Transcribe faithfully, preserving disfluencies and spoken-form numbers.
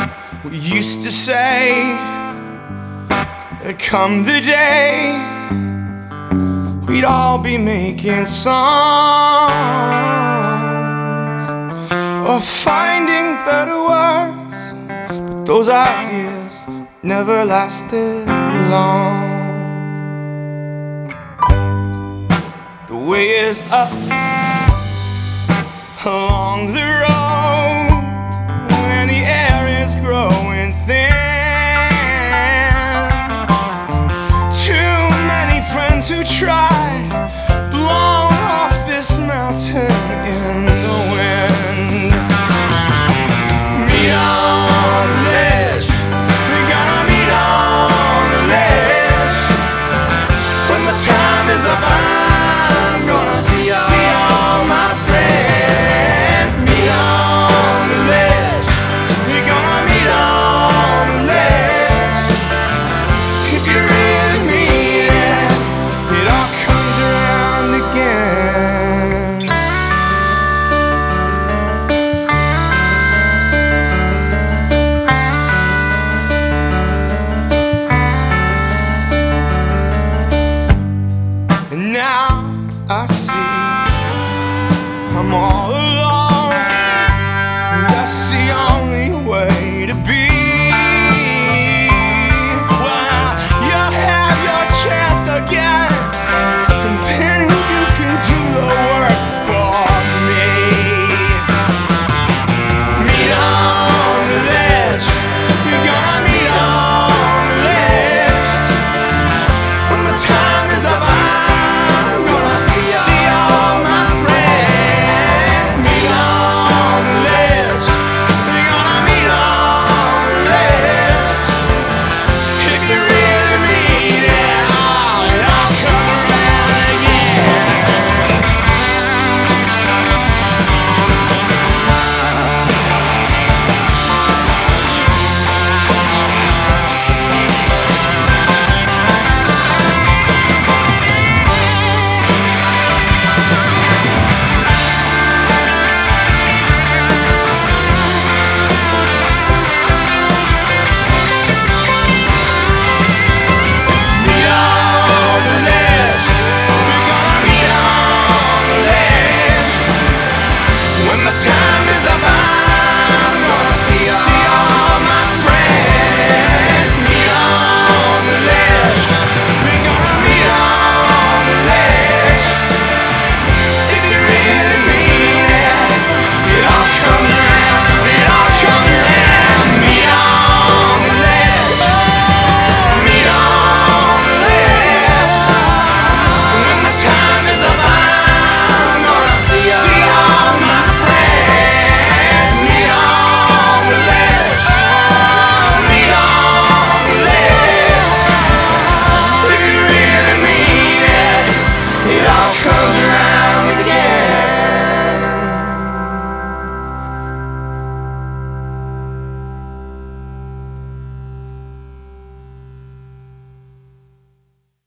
We used to say that come the day we'd all be making songs or finding better words, but those ideas never lasted long. The way is up along the road, and the air is growing thin. Too many friends who tried blown off this mountain in the wind. Meet on the ledge, we gotta meet on the ledge. When my time is up, I'm gonna see all, see all my friends. Meet on the ledge, we're gonna meet on the ledge. If you really mean it, it all comes around again. And now I see I'm all alone. That's the only way to be.